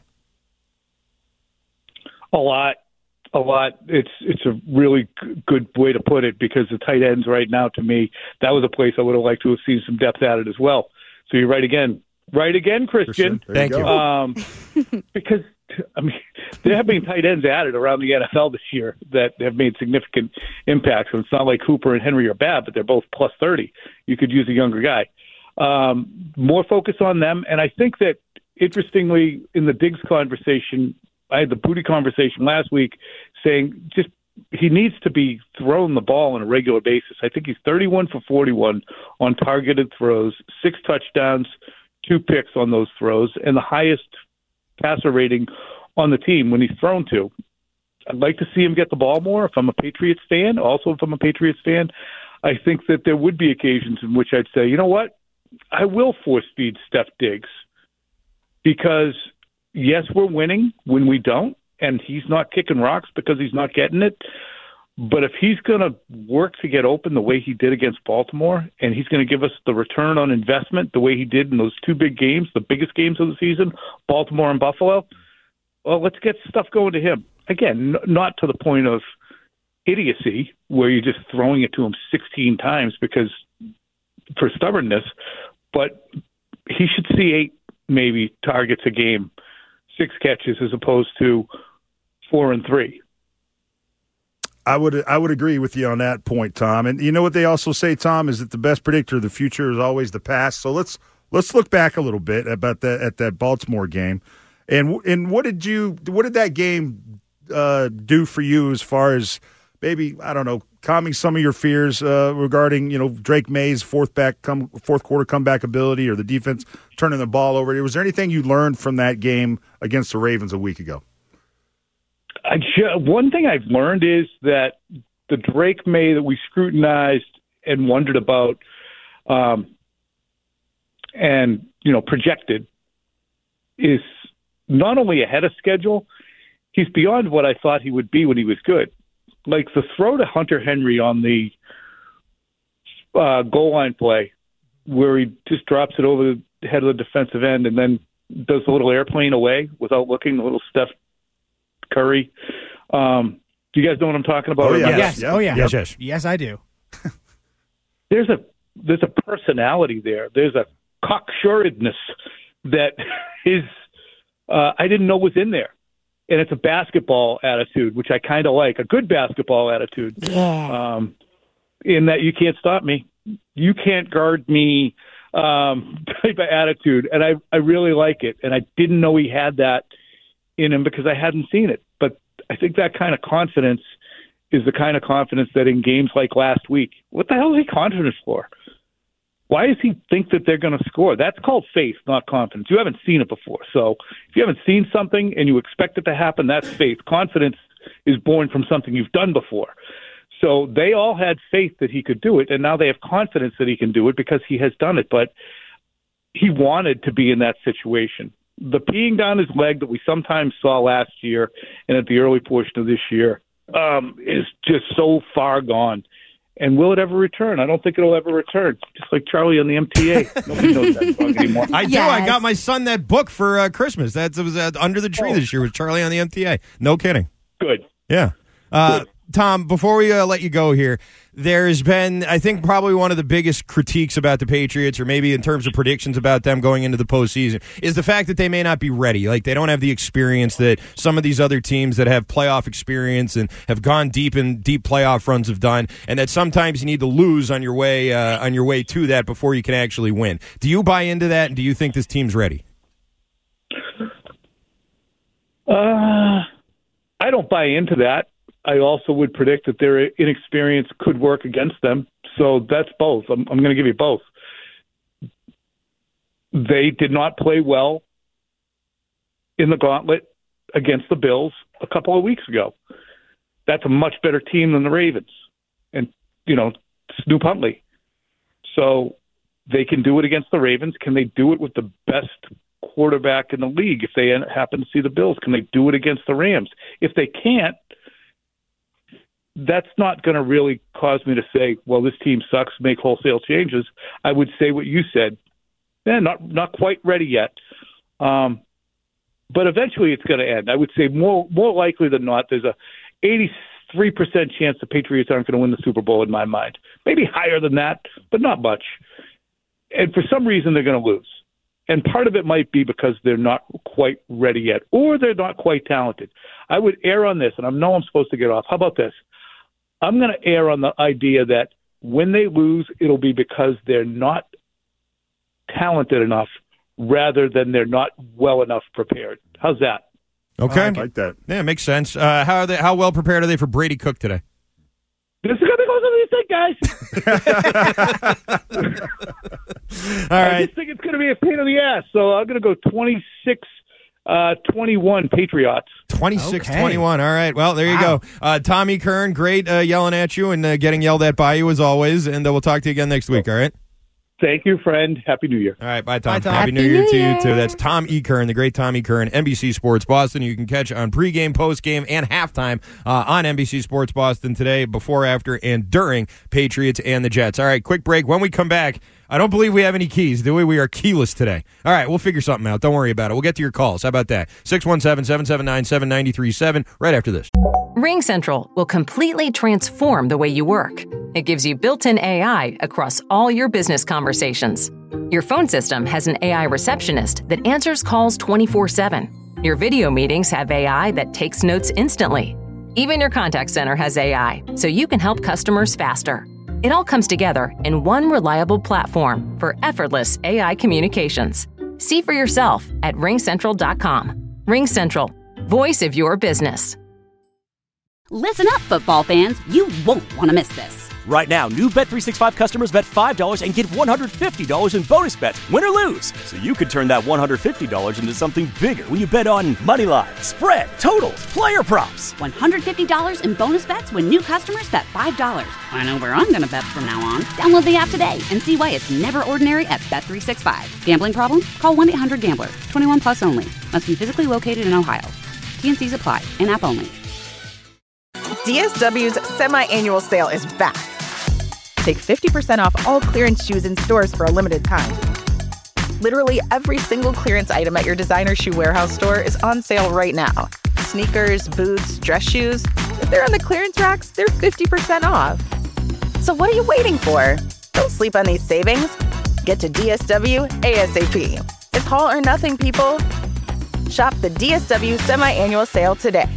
A lot, a lot. It's it's a really g- good way to put it, because the tight ends right now, to me, that was a place I would have liked to have seen some depth added as well. So you're right again, right again, Christian. There you Thank you. go. Um, because I mean, there have been tight ends added around the N F L this year that have made significant impacts. So it's not like Hooper and Henry are bad, but they're both plus thirty. You could use a younger guy. Um, more focus on them, and I think that interestingly, in the Diggs conversation, I had the Boutte conversation last week, saying just he needs to be throwing the ball on a regular basis. I think he's thirty-one for forty-one on targeted throws, six touchdowns, two picks on those throws, and the highest passer rating on the team when he's thrown to. I'd like to see him get the ball more if I'm a Patriots fan. Also, if I'm a Patriots fan, I think that there would be occasions in which I'd say, you know what, I will force feed Steph Diggs, because yes, we're winning when we don't, and he's not kicking rocks because he's not getting it. But if he's going to work to get open the way he did against Baltimore, and he's going to give us the return on investment the way he did in those two big games, the biggest games of the season, Baltimore and Buffalo, well, let's get stuff going to him. Again, n- not to the point of idiocy where you're just throwing it to him sixteen times because for stubbornness, but he should see eight maybe targets a game, six catches as opposed to four and three. I would I would agree with you on that point, Tom. And you know what they also say, Tom, is that the best predictor of the future is always the past. So let's let's look back a little bit about that at that Baltimore game, and and what did you what did that game uh, do for you as far as maybe, I don't know, calming some of your fears uh, regarding, you know, Drake May's fourth back come fourth quarter comeback ability, or the defense turning the ball over? Was there anything you learned from that game against the Ravens a week ago? I ju- one thing I've learned is that the Drake May that we scrutinized and wondered about, um, and you know projected, is not only ahead of schedule, he's beyond what I thought he would be when he was good. Like the throw to Hunter Henry on the uh, goal line play, where he just drops it over the head of the defensive end and then does a little airplane away without looking, a little Steph Curry. Um, do you guys know what I'm talking about? Oh, yeah. Yes. Yes. Oh, yeah. Yep. Yes, yes, I do. There's a there's a personality there. There's a cocksuredness that is uh, I didn't know was in there, and it's a basketball attitude, which I kind of like. A good basketball attitude. Yeah. Um, in that you can't stop me, you can't guard me. Um, type of attitude, and I I really like it. And I didn't know he had that in him because I hadn't seen it. But I think that kind of confidence is the kind of confidence that in games like last week, what the hell is he confident for? Why does he think that they're going to score? That's called faith, not confidence. You haven't seen it before. So if you haven't seen something and you expect it to happen, that's faith. Confidence is born from something you've done before. So they all had faith that he could do it, and now they have confidence that he can do it because he has done it. But he wanted to be in that situation. The peeing down his leg that we sometimes saw last year and at the early portion of this year um, is just so far gone. And will it ever return? I don't think it'll ever return. Just like Charlie on the M T A. Nobody knows that song anymore. I do. Yes. I got my son that book for uh, Christmas. That's it was uh, under the tree Oh. this year with Charlie on the M T A. No kidding. Good. Yeah. Uh, Tom, before we uh, let you go here, there's been, I think, probably one of the biggest critiques about the Patriots, or maybe in terms of predictions about them going into the postseason, is the fact that they may not be ready. Like, they don't have the experience that some of these other teams that have playoff experience and have gone deep in deep playoff runs have done, and that sometimes you need to lose on your way uh, on your way to that before you can actually win. Do you buy into that, and do you think this team's ready? Uh, I don't buy into that. I also would predict that their inexperience could work against them. So that's both. I'm, I'm going to give you both. They did not play well in the gauntlet against the Bills a couple of weeks ago. That's a much better team than the Ravens and, you know, Snoop Huntley. So they can do it against the Ravens. Can they do it with the best quarterback in the league if they happen to see the Bills? Can they do it against the Rams? If they can't, that's not going to really cause me to say, well, this team sucks, make wholesale changes. I would say what you said. Eh, not not quite ready yet. Um, but eventually it's going to end. I would say more more likely than not, there's a eighty-three percent chance the Patriots aren't going to win the Super Bowl in my mind. Maybe higher than that, but not much. And for some reason, they're going to lose. And part of it might be because they're not quite ready yet, or they're not quite talented. I would err on this, and I know I'm supposed to get off. How about this? I'm going to err on the idea that when they lose, it'll be because they're not talented enough rather than they're not well enough prepared. How's that? Okay. I like that. Yeah, makes sense. Uh, how are they? How well prepared are they for Brady Cook today? This is going to go to the guys. All right. I just think it's going to be a pain in the ass, so I'm going to go twenty-six Uh, twenty-one Patriots. twenty-six twenty-one. All right. Well, there you go. Uh, Tommy Kern, great uh, yelling at you and uh, getting yelled at by you as always. And uh, we'll talk to you again next week. All right. Thank you, friend. Happy New Year. All right. Bye, Tom. Bye, Tom. Happy, Happy New Year New to you, Year. too. That's Tom E. Kern, the great Tom E. Kern, N B C Sports Boston. You can catch on pregame, postgame, and halftime uh, on N B C Sports Boston today, before, after, and during Patriots and the Jets. All right. Quick break. When we come back, I don't believe we have any keys, do we? We are keyless today. All right, we'll figure something out. Don't worry about it. We'll get to your calls. How about that? six one seven, seven seven nine, seven nine three seven right after this. Ring Central will completely transform the way you work. It gives you built-in A I across all your business conversations. Your phone system has an A I receptionist that answers calls twenty-four seven. Your video meetings have A I that takes notes instantly. Even your contact center has A I, so you can help customers faster. It all comes together in one reliable platform for effortless A I communications. See for yourself at ring central dot com. Ring Central, voice of your business. Listen up, football fans. You won't want to miss this. Right now, new Bet three sixty-five customers bet five dollars and get one hundred fifty dollars in bonus bets, win or lose. So you could turn that one hundred fifty dollars into something bigger when you bet on money line, spread, totals, player props. one hundred fifty dollars in bonus bets when new customers bet five dollars. I know where I'm going to bet from now on. Download the app today and see why it's never ordinary at Bet three sixty-five. Gambling problem? Call one eight hundred gambler. twenty-one plus only. Must be physically located in Ohio. T N Cs apply. In-app only. D S W's semi-annual sale is back. Take fifty percent off all clearance shoes in stores for a limited time. Literally every single clearance item at your designer shoe warehouse store is on sale right now. Sneakers, boots, dress shoes. If they're on the clearance racks, they're fifty percent off. So what are you waiting for? Don't sleep on these savings. Get to D S W ASAP. It's all or nothing, people. Shop the D S W semi-annual sale today.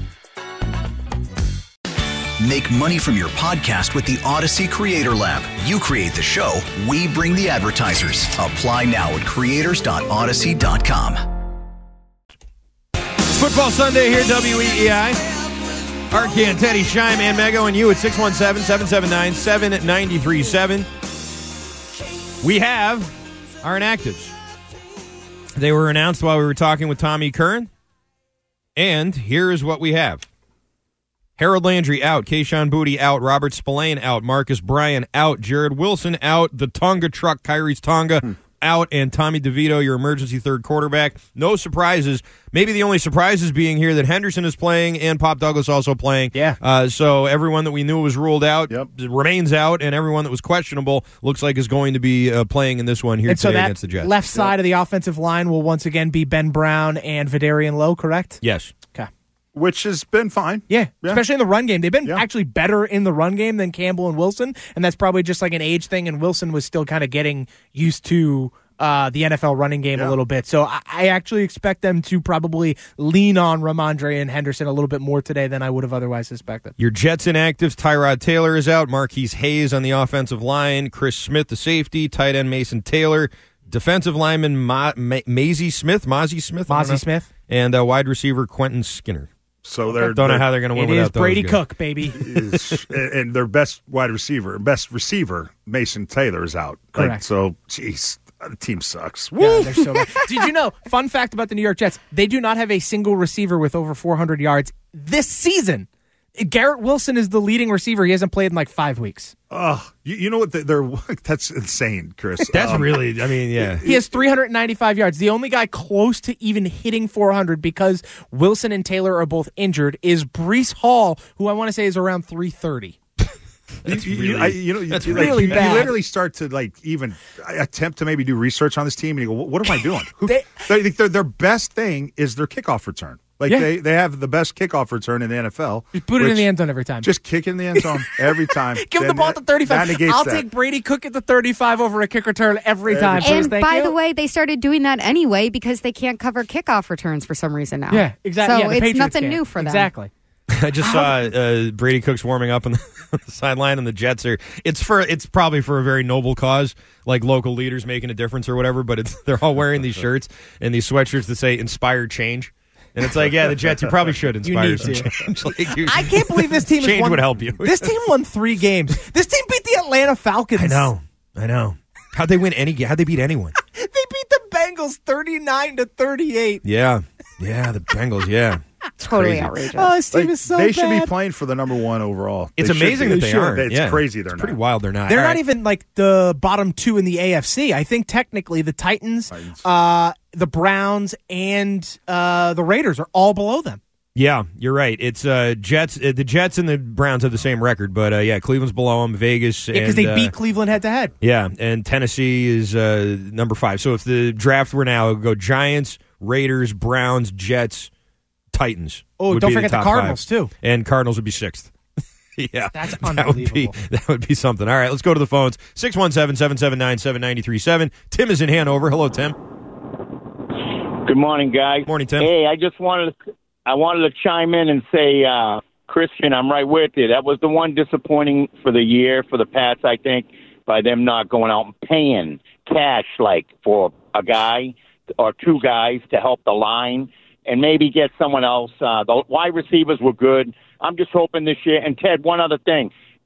Make money from your podcast with the Odyssey Creator Lab. You create the show, we bring the advertisers. Apply now at creators dot odyssey dot com. It's Football Sunday here, W E E I. Arcan, Teddy, Scheim, and Mego, and you at six one seven, seven seven nine, seven nine three seven. We have our inactives. They were announced while we were talking with Tommy Curran. And here is what we have. Harold Landry out, Kayshon Boutte out, Robert Spillane out, Marcus Bryan out, Jared Wilson out, the Tonga truck, Kyrie's Tonga hmm. out, and Tommy DeVito, your emergency third quarterback. No surprises. Maybe the only surprises being here that Henderson is playing and Pop Douglas also playing. Yeah. Uh, so everyone that we knew was ruled out yep. remains out, and everyone that was questionable looks like is going to be uh, playing in this one here and today so that against the Jets. Left side yep. of the offensive line will once again be Ben Brown and Vidarian Lowe, correct? Yes. Okay. Which has been fine. Yeah, yeah, especially in the run game. They've been yeah. actually better in the run game than Campbell and Wilson, and that's probably just like an age thing, and Wilson was still kind of getting used to uh, the N F L running game yeah. a little bit. So I, I actually expect them to probably lean on Ramondre and Henderson a little bit more today than I would have otherwise suspected. Your Jets inactives, Tyrod Taylor is out, Marquise Hayes on the offensive line, Chris Smith, the safety, tight end Mason Taylor, defensive lineman Ma- Ma- Maisie Smith, Mozzie Smith, Mozzie Smith, and uh, wide receiver Quentin Skinner. So they're don't they're, know how they're going to win it without is Brady those Cook, baby. is, and their best wide receiver, best receiver, Mason Taylor is out. Correct. Like, so, jeez, the team sucks. Yeah, they're so bad. Did you know? Fun fact about the New York Jets: they do not have a single receiver with over four hundred yards this season. Garrett Wilson is the leading receiver. He hasn't played in like five weeks. Oh, you, you know what? They're that's insane, Chris. That's um, really, I mean, yeah. He has three hundred ninety-five yards. The only guy close to even hitting four hundred because Wilson and Taylor are both injured is Breece Hall, who I want to say is around three thirty. That's you, really, I, you know, that's you, really like, bad. You literally start to like even attempt to maybe do research on this team, and you go, "What am I doing?" Who, they, their, their best thing is their kickoff return. Like yeah. they, they have the best kickoff return in the N F L. Just put it in the end zone every time. Just kick in the end zone every time. Give him the ball at the thirty-five. I'll that. take Brady Cook at the thirty-five over a kick return every time. And Please, by you. the way, they started doing that anyway because they can't cover kickoff returns for some reason now. Yeah, exactly. So yeah, it's Patriots nothing can. new for them. Exactly. I just saw uh, Brady Cook's warming up on the, on the sideline, and the Jets are. It's for. It's probably for a very noble cause, like local leaders making a difference or whatever. But it's they're all wearing these shirts and these sweatshirts that say "Inspired Change." And it's like, yeah, the Jets, you probably should inspire some to. change. Like you, I can't believe this team change has won, would help you. This team won three games. This team beat the Atlanta Falcons. I know. I know. How'd they win any game? How'd they beat anyone? They beat the Bengals thirty-nine to thirty-eight. Yeah. Yeah, the Bengals, yeah. It's totally crazy. outrageous. Oh, this team like, is so They bad. should be playing for the number one overall. It's they amazing that they should. are. It's yeah. crazy they're it's not. pretty wild they're not. They're All not right. even like the bottom two in the A F C. I think technically the Titans, Titans. Uh, the Browns, and uh, the Raiders are all below them. Yeah, you're right. It's uh, Jets. Uh, the Jets and the Browns have the same record, but uh, yeah, Cleveland's below them. Vegas, Yeah, because and, they uh, beat Cleveland head to head. Yeah, and Tennessee is uh, number five. So if the draft were now, it would go Giants, Raiders, Browns, Jets, Titans. Oh, would don't be forget the, top Cardinals five. too. And Cardinals would be sixth. Yeah, that's that would be unbelievable. that would be something. All right, let's go to the phones. six one seven, seven seven nine, seven nine three seven. Tim is in Hanover. Hello, Tim. Good morning, guys. Morning, Tim. Hey, I just wanted to, I wanted to chime in and say, uh, Christian, I'm right with you. That was the one disappointing for the year for the Pats, I think, by them not going out and paying cash like for a guy or two guys to help the line and maybe get someone else. Uh, the wide receivers were good. I'm just hoping this year. And Ted, one other thing.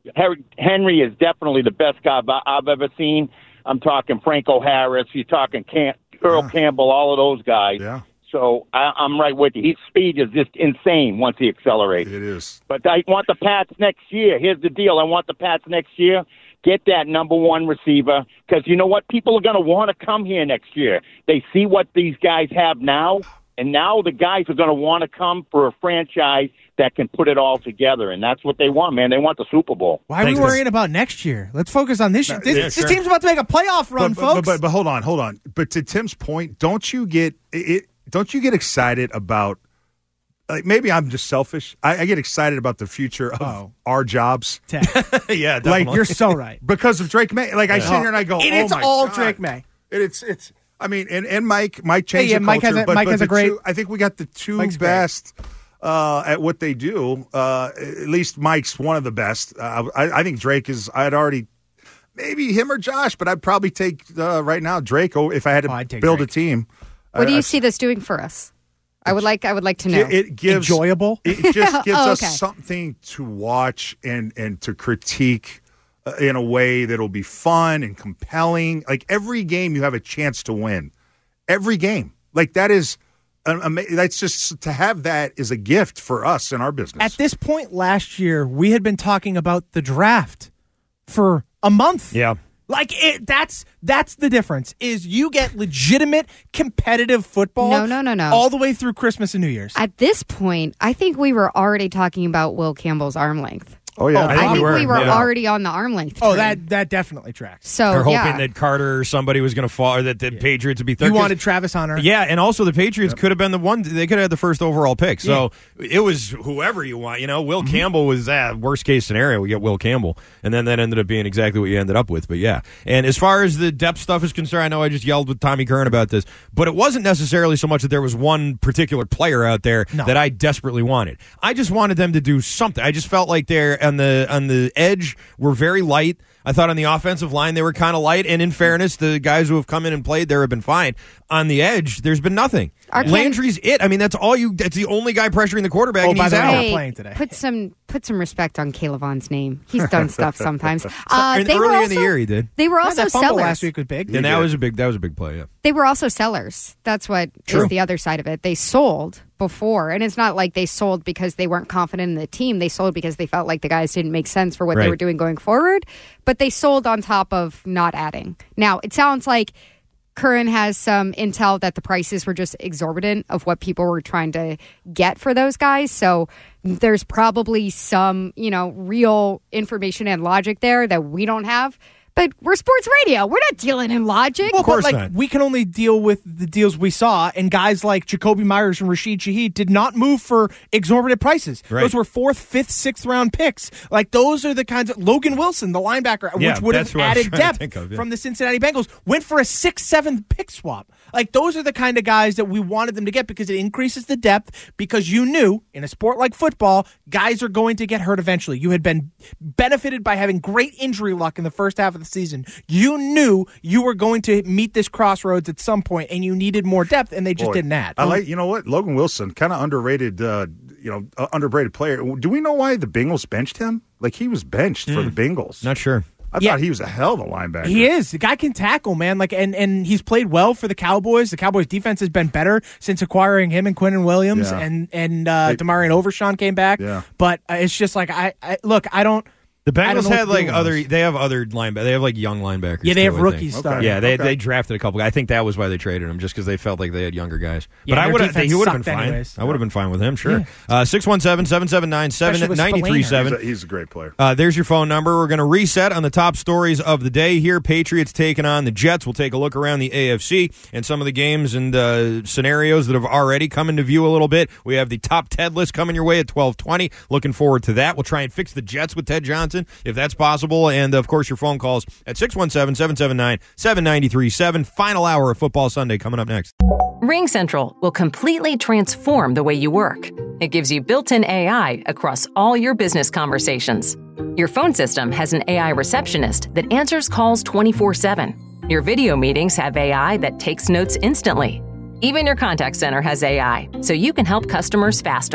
Harry, Henry is definitely the best guy I've, I've ever seen. I'm talking Franco Harris. You're talking Cam, Earl yeah. Campbell, all of those guys. Yeah. So I, I'm right with you. His speed is just insane once he accelerates. It is. But I want the Pats next year. Here's the deal. I want the Pats next year. Get that number one receiver, because you know what? People are going to want to come here next year. They see what these guys have now, and now the guys are going to want to come for a franchise that can put it all together, and that's what they want, man. They want the Super Bowl. Why are Thanks. we worrying about next year? Let's focus on this year. This, Yeah, this sure. team's about to make a playoff run, but, folks. But, but, but hold on, hold on. But to Tim's point, don't you get it? Don't you get excited about? Like maybe I'm just selfish. I, I get excited about the future of oh. our jobs. yeah, definitely. Like you're so right because of Drake May. Like I yeah. sit here and I go, it, oh it's my all God. Drake May. It, it's it's. I mean, and, and Mike Mike changed hey, yeah, the Mike culture, has a, but, Mike but has the a great. two, I think we got the two Mike's best uh, at what they do. Uh, at least Mike's one of the best. Uh, I, I think Drake is. I'd already. Maybe him or Josh, but I'd probably take uh, right now Drake if I had to oh, build Drake. a team. What I, do you I, see this doing for us? I would like. I would like to know. It, it gives enjoyable. It just gives oh, us okay. something to watch and and to critique uh, in a way that'll be fun and compelling. Like every game, you have a chance to win. Every game, like that is. Um, that's just to have that is a gift for us in our business. At this point last year, we had been talking about the draft for a month. Yeah. Like it, that's that's the difference. Is you get legitimate competitive football. No, no, no, no. All the way through Christmas and New Year's. At this point, I think we were already talking about Will Campbell's arm length. Oh yeah, Oh, I think, I think we were, we were yeah. already on the arm length. Oh, train. that that definitely tracks. So They're hoping yeah. that Carter or somebody was going to fall, or that the yeah. Patriots would be third. You wanted Travis Hunter. Yeah, and also the Patriots yep. could have been the one. They could have had the first overall pick. So yeah. it was whoever you want. You know, Will mm-hmm. Campbell was that worst case scenario. We get Will Campbell, and then that ended up being exactly what you ended up with. But yeah, and as far as the depth stuff is concerned, I know I just yelled with Tommy Kern about this, but it wasn't necessarily so much that there was one particular player out there no. that I desperately wanted. I just wanted them to do something. I just felt like they're on the on the edge. Were very light. I thought on the offensive line they were kind of light, and in fairness, the guys who have come in and played there have been fine. On the edge, there's been nothing. Our Landry's it. I mean, that's all you. That's the only guy pressuring the quarterback, oh, and by he's the way, out. not Hey, playing today. Put some put some respect on Kalavon's name. He's done stuff sometimes. Uh, And they were earlier also, in the year, he did. They were Yeah, also that fumble sellers. last week was big. And that was a big. That was a big play. Yeah. They were also sellers. That's what True. is the other side of it. They sold before, and it's not like they sold because they weren't confident in the team. They sold because they felt like the guys didn't make sense for what Right. they were doing going forward. But they sold on top of not adding. Now it sounds like Curran has some intel that the prices were just exorbitant of what people were trying to get for those guys. So there's probably some, you know, real information and logic there that we don't have. But we're sports radio. We're not dealing in logic. Well, Of course but like not. we can only deal with the deals we saw, and guys like Jacoby Myers and Rashid Shaheed did not move for exorbitant prices. Right. Those were fourth, fifth, sixth round picks. Like those are the kinds of Logan Wilson, the linebacker, Yeah, which would that's have what I was added trying to depth think of, yeah. from the Cincinnati Bengals, went for a sixth, seventh pick swap. Like those are the kind of guys that we wanted them to get because it increases the depth. Because you knew in a sport like football, guys are going to get hurt eventually. You had been benefited by having great injury luck in the first half of the season. You knew you were going to meet this crossroads at some point, and you needed more depth, and they just Boy, didn't add. I like, you know what, Logan Wilson, kind of underrated, uh, you know, uh, underrated player. Do we know why the Bengals benched him? Like he was benched for the Bengals. Not sure. I Yeah. thought he was a hell of a linebacker. He is. The guy can tackle, man. Like, and, and he's played well for the Cowboys. The Cowboys' defense has been better since acquiring him and Quinnen Williams, Yeah. and and uh, They- Demarion Overshawn came back. Yeah. But uh, it's just like I, I look. I don't. The I don't Bengals know had what to like do other. with They have other linebackers. They have like young linebackers. Yeah, they too, have I rookies think. starting. Yeah, they Okay. they drafted a couple. I think that was why they traded him, just because they felt like they had younger guys. Yeah, but I their would have. defense He would have been sucked fine. anyways. I would have been fine with him. Sure. Uh, six one seven seven seven nine seven Especially with ninety three seven. He's a, he's a great player. Uh, there's your phone number. We're going to reset on the top stories of the day here. Patriots taking on the Jets. We'll take a look around the A F C and some of the games and uh, scenarios that have already come into view a little bit. We have the top Ted list coming your way at twelve twenty. Looking forward to that. We'll try and fix the Jets with Ted Johnson if that's possible. And, of course, your phone calls at six one seven seven seven nine seven nine three seven. Final hour of Football Sunday coming up next. RingCentral will completely transform the way you work. It gives you built-in A I across all your business conversations. Your phone system has an A I receptionist that answers calls twenty-four seven. Your video meetings have A I that takes notes instantly. Even your contact center has A I, so you can help customers faster.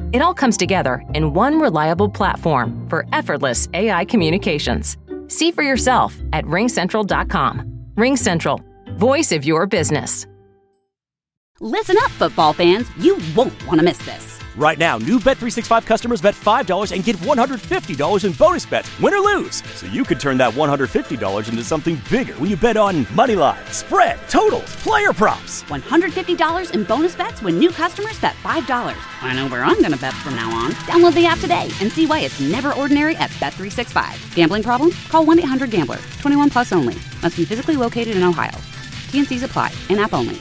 It all comes together in one reliable platform for effortless A I communications. See for yourself at ring central dot com. RingCentral, voice of your business. Listen up, football fans. You won't want to miss this. Right now, new Bet three sixty-five customers bet five dollars and get one hundred fifty dollars in bonus bets, win or lose. So you could turn that one hundred fifty dollars into something bigger when you bet on money line, spread, totals, player props. one hundred fifty dollars in bonus bets when new customers bet five dollars. I know where I'm going to bet from now on. Download the app today and see why it's never ordinary at Bet three sixty-five. Gambling problem? Call one eight hundred gambler. twenty-one plus only. Must be physically located in Ohio. T and C's apply. In-app only.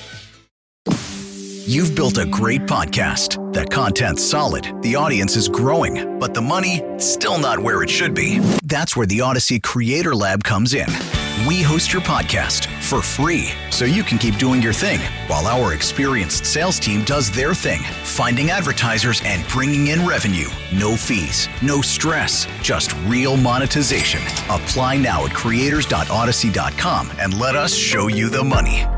You've built a great podcast. The content's solid, the audience is growing, but the money, still not where it should be. That's where the Odyssey Creator Lab comes in. We host your podcast for free, so you can keep doing your thing, while our experienced sales team does their thing, finding advertisers and bringing in revenue. No fees, no stress, just real monetization. Apply now at creators dot odyssey dot com and let us show you the money.